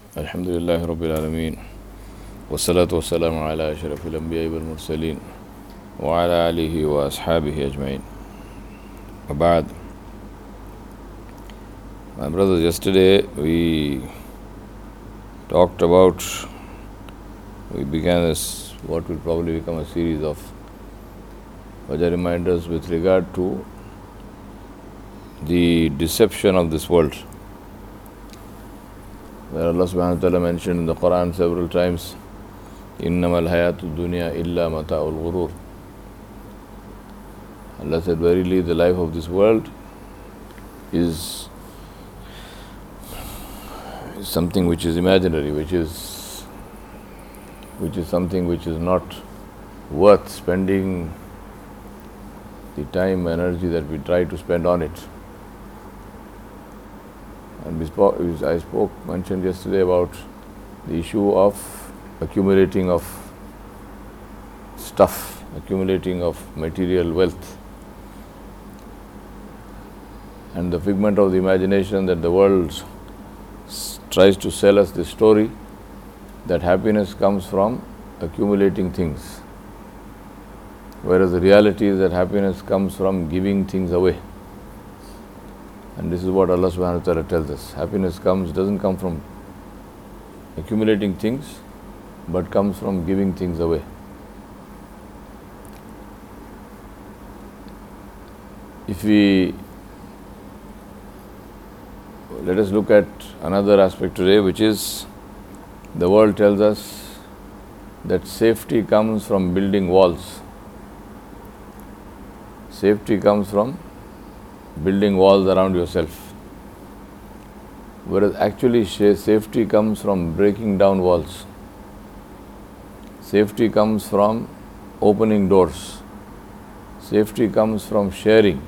Alhamdulillah Rabbil Alameen. Wassalatu wassalamu ala ashrafil anbiya wal mursaleen wa ala alihi wa ashabihi ajma'in. Abad. My brothers, yesterday we began this, what will probably become a series of fajr reminders with regard to the deception of this world. Where Allah subhanahu wa ta'ala mentioned in the Quran several times, إِنَّمَا الْحَيَاةُ الدُّنْيَا إِلَّا مَتَاعُ الْغُرُورِ. Allah said, verily the life of this world is something which is imaginary, which is something which is not worth spending the time, energy that we try to spend on it. And mentioned yesterday about the issue of accumulating of stuff, accumulating of material wealth, and the figment of the imagination that the world tries to sell us this story that happiness comes from accumulating things, whereas the reality is that happiness comes from giving things away. And this is what Allah subhanahu wa ta'ala tells us. Happiness doesn't come from accumulating things, but comes from giving things away. Let us look at another aspect today, which is the world tells us that safety comes from building walls. Safety comes from building walls around yourself, whereas actually safety comes from breaking down walls. Safety comes from opening doors. Safety comes from sharing.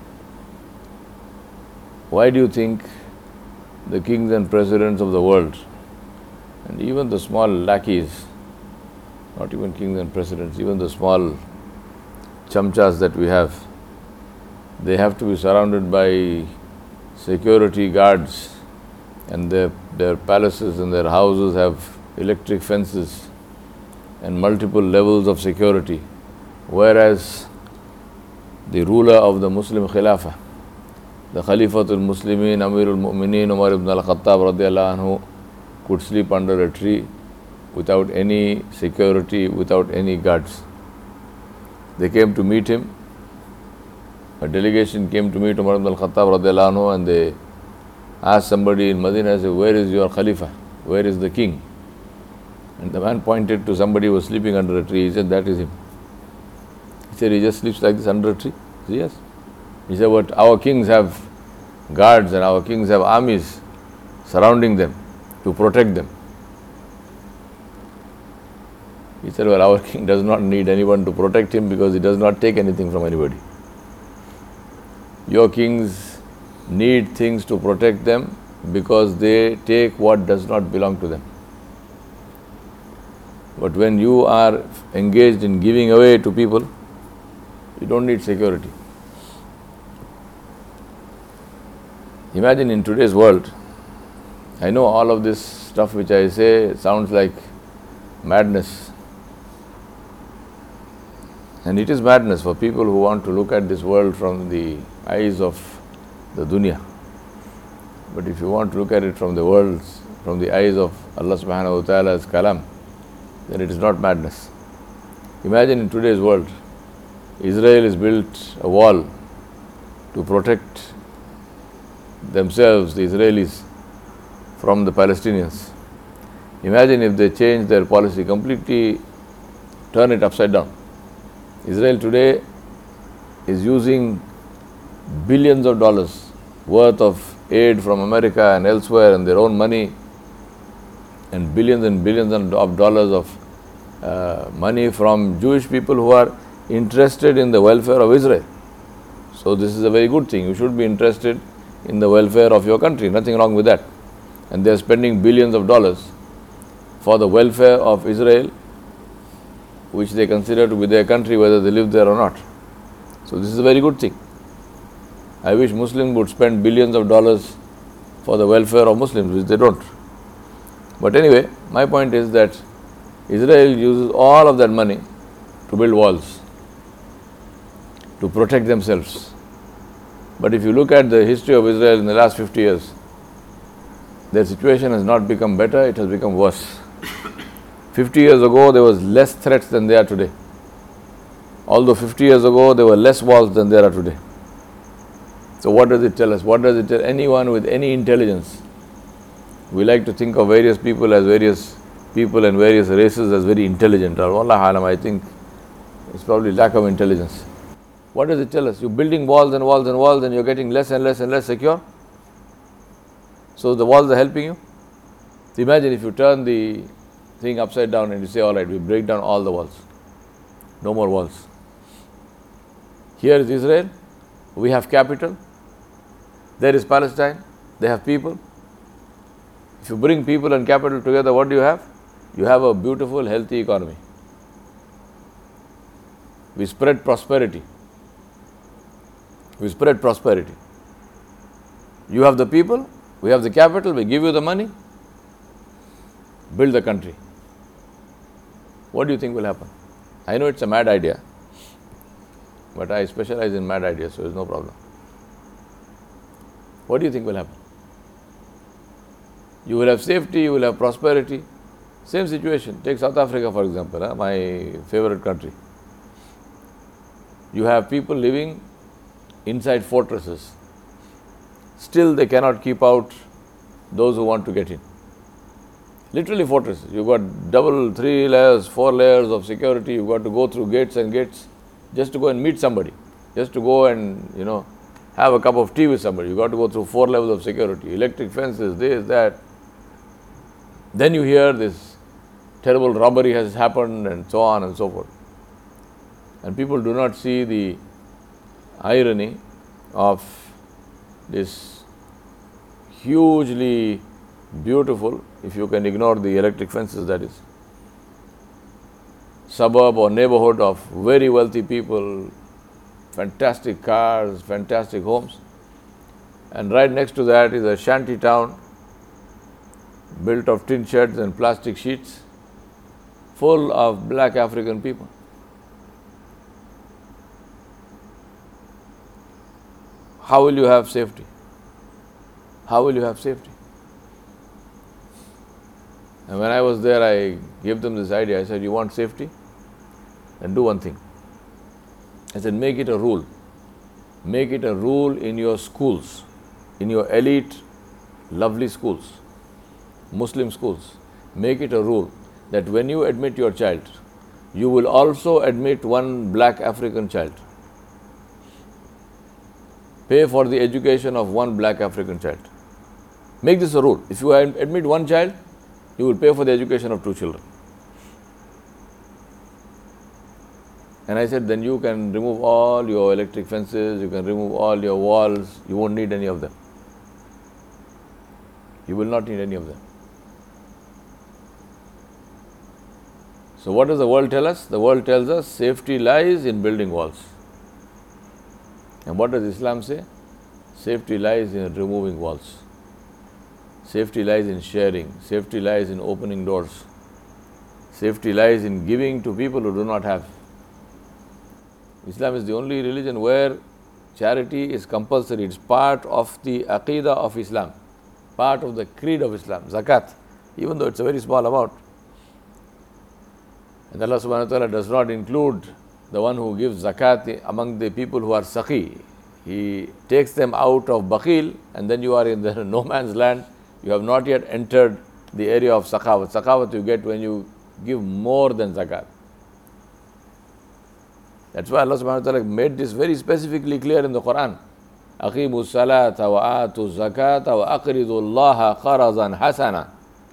Why do you think the kings and presidents of the world, and even the small lackeys, not even kings and presidents, even the small chamchas that we have, they have to be surrounded by security guards, and their palaces and their houses have electric fences and multiple levels of security, whereas the ruler of the Muslim Khilafah, the Khalifatul Muslimin, Amirul Mu'mineen, Umar ibn al-Khattab radiallahu anhu, could sleep under a tree without any security, without any guards. They came to meet him. A delegation came to meet Umar ibn al-Khattab radiallahu anhu, and they asked somebody in Medina, said, where is your Khalifa? Where is the king? And the man pointed to somebody who was sleeping under a tree. He said, that is him. He said, he just sleeps like this under a tree? He said, yes. He said, but our kings have guards and our kings have armies surrounding them to protect them. He said, well, our king does not need anyone to protect him because he does not take anything from anybody. Your kings need things to protect them because they take what does not belong to them. But when you are engaged in giving away to people, you don't need security. Imagine in today's world, I know all of this stuff which I say sounds like madness. And it is madness for people who want to look at this world from the eyes of the dunya. But if you want to look at it from the eyes of Allah subhanahu wa ta'ala's kalam, then it is not madness. Imagine in today's world, Israel has built a wall to protect themselves, the Israelis, from the Palestinians. Imagine if they change their policy completely, turn it upside down. Israel today is using billions of dollars worth of aid from America and elsewhere and their own money, and billions of dollars of money from Jewish people who are interested in the welfare of Israel. So this is a very good thing. You should be interested in the welfare of your country, nothing wrong with that. And they are spending billions of dollars for the welfare of Israel, which they consider to be their country, whether they live there or not. So this is a very good thing. I wish Muslims would spend billions of dollars for the welfare of Muslims, which they don't. But anyway, my point is that Israel uses all of that money to build walls, to protect themselves. But if you look at the history of Israel in the last 50 years, their situation has not become better, it has become worse. 50 years ago, there was less threats than there are today. Although 50 years ago, there were less walls than there are today. So what does it tell us? What does it tell anyone with any intelligence? We like to think of various people and various races as very intelligent. Wallah alam, I think it's probably lack of intelligence. What does it tell us? You're building walls and walls and walls and you're getting less and less and less secure. So the walls are helping you. So imagine if you turn the thing upside down and you say, all right, we break down all the walls. No more walls. Here is Israel. We have capital. There is Palestine. They have people. If you bring people and capital together, what do you have? You have a beautiful, healthy economy. We spread prosperity. We spread prosperity. You have the people, we have the capital, we give you the money, build the country. What do you think will happen? I know it's a mad idea, but I specialize in mad ideas, so there's no problem. What do you think will happen? You will have safety, you will have prosperity. Same situation. Take South Africa, for example, my favorite country. You have people living inside fortresses. Still, they cannot keep out those who want to get in. Literally fortresses. You've got double, 3 layers, 4 layers of security. You've got to go through gates and gates just to go and meet somebody. Just to go and, have a cup of tea with somebody. You've got to go through 4 levels of security. Electric fences, this, that. Then you hear this terrible robbery has happened and so on and so forth. And people do not see the irony of this hugely beautiful, if you can ignore the electric fences, that is, suburb or neighborhood of very wealthy people, fantastic cars, fantastic homes. And right next to that is a shanty town built of tin sheds and plastic sheets, full of black African people. How will you have safety? How will you have safety? And when I was there, I gave them this idea. I said, you want safety? Then do one thing. I said, make it a rule. Make it a rule in your schools, in your elite, lovely schools, Muslim schools. Make it a rule that when you admit your child, you will also admit one black African child. Pay for the education of one black African child. Make this a rule. If you admit one child, you will pay for the education of 2 children. And I said, then you can remove all your electric fences, you can remove all your walls, you won't need any of them. You will not need any of them. So what does the world tell us? The world tells us safety lies in building walls. And what does Islam say? Safety lies in removing walls. Safety lies in sharing. Safety lies in opening doors. Safety lies in giving to people who do not have. Islam is the only religion where charity is compulsory. It's part of the aqidah of Islam, part of the creed of Islam, zakat, even though it's a very small amount. And Allah subhanahu wa ta'ala does not include the one who gives zakat among the people who are saqi. He takes them out of bakhil, and then you are in the no man's land. You have not yet entered the area of sakhawat. Sakhawat you get when you give more than zakat. That's why Allah subhanahu wa ta'ala made this very specifically clear in the Quran. Aqimu salata wa atu zakata wa aqridu allaha qarazan hasana.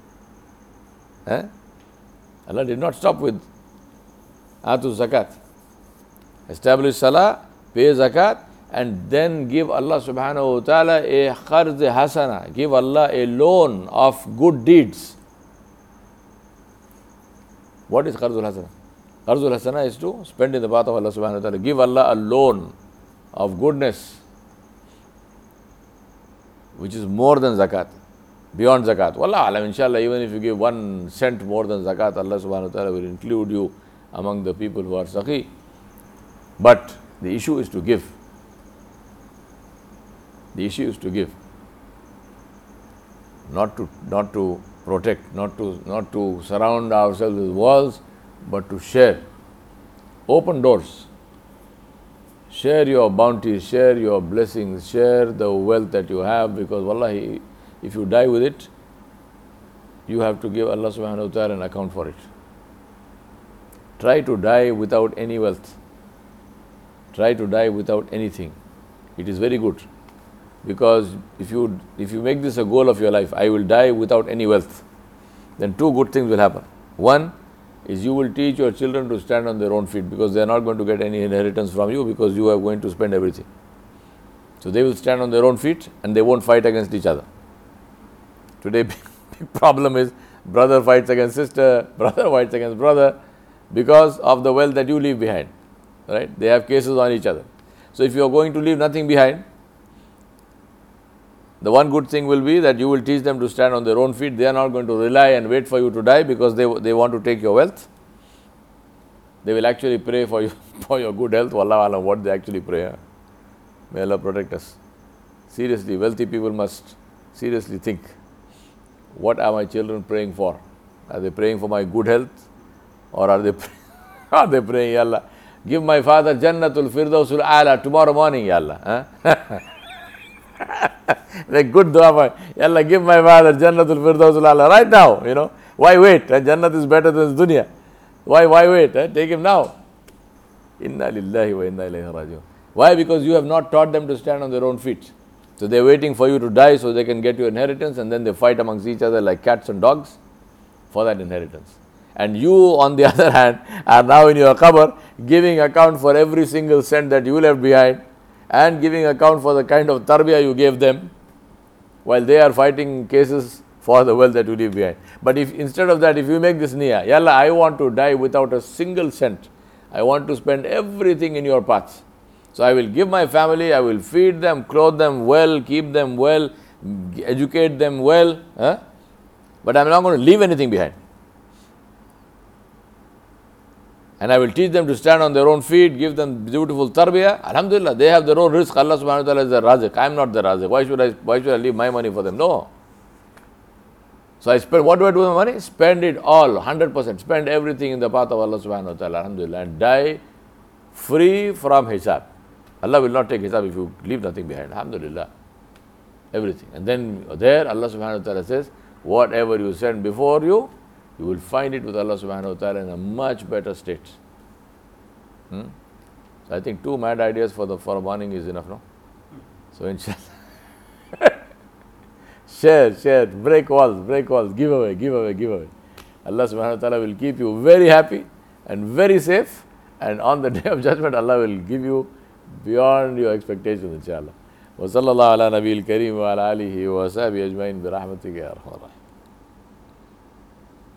Allah did not stop with atu zakat. Establish salah, pay zakat, and then give Allah subhanahu wa ta'ala a qarz hasana. Give Allah a loan of good deeds. What is qarzul hasana? Qarzul hasana is to spend in the path of Allah subhanahu wa ta'ala. Give Allah a loan of goodness, which is more than zakat. beyond zakat. Wallah alam, inshallah, even if you give 1 cent more than zakat, Allah subhanahu wa ta'ala will include you among the people who are saqi. But the issue is to give. The issue is to give. Not to protect, not to surround ourselves with walls, but to share. Open doors. Share your bounty, share your blessings, share the wealth that you have, because wallahi, if you die with it, you have to give Allah subhanahu wa ta'ala an account for it. Try to die without any wealth. Try to die without anything. It is very good. Because if you make this a goal of your life, I will die without any wealth, then 2 good things will happen. One is you will teach your children to stand on their own feet, because they are not going to get any inheritance from you, because you are going to spend everything. So they will stand on their own feet and they won't fight against each other. Today big problem is brother fights against sister, brother fights against brother, because of the wealth that you leave behind. Right? They have cases on each other. So if you are going to leave nothing behind, the one good thing will be that you will teach them to stand on their own feet. They are not going to rely and wait for you to die because they want to take your wealth. They will actually pray for you for your good health. Wallahu alam, what they actually pray. Huh? May Allah protect us. Seriously, wealthy people must seriously think, what are my children praying for? Are they praying for my good health? Or are they praying, Ya Allah, give my father Jannatul Firdausul A'la tomorrow morning, Ya Allah. Huh? Like good dua for, Ya Allah, give my father Jannatul Firdausul A'la right now, you know. Why wait? Jannat is better than this dunya. Why wait? Take him now. Inna lillahi wa inna ilayhi raji'un. Why? Because you have not taught them to stand on their own feet. So they are waiting for you to die so they can get your inheritance, and then they fight amongst each other like cats and dogs for that inheritance. And you, on the other hand, are now in your qabr giving account for every single cent that you left behind, and giving account for the kind of tarbiyah you gave them, while they are fighting cases for the wealth that you leave behind. But if instead of that, if you make this niyyah, Ya Allah, I want to die without a single cent. I want to spend everything in your path. So I will give my family, I will feed them, clothe them well, keep them well, educate them well, but I am not going to leave anything behind. And I will teach them to stand on their own feet, give them beautiful tarbiyah. Alhamdulillah, they have their own rizq. Allah subhanahu wa ta'ala is the razik. I am not the razik. Why should I leave my money for them? No. So what do I do with my money? Spend it all, 100%. Spend everything in the path of Allah subhanahu wa ta'ala, alhamdulillah, and die free from hisab. Allah will not take hisab if you leave nothing behind. Alhamdulillah. Everything. And then there Allah subhanahu wa ta'ala says, whatever you send before you, you will find it with Allah subhanahu wa ta'ala in a much better state. So I think 2 mad ideas for a morning is enough, no? So inshallah. Share, break walls, give away. Allah subhanahu wa ta'ala will keep you very happy and very safe, and on the day of judgment Allah will give you beyond your expectations, inshallah. Wa sallallahu ala nabiyil kareem wa ala alihi wa sahbihi ajma'in bi rahmatika ya arhamar rahimin.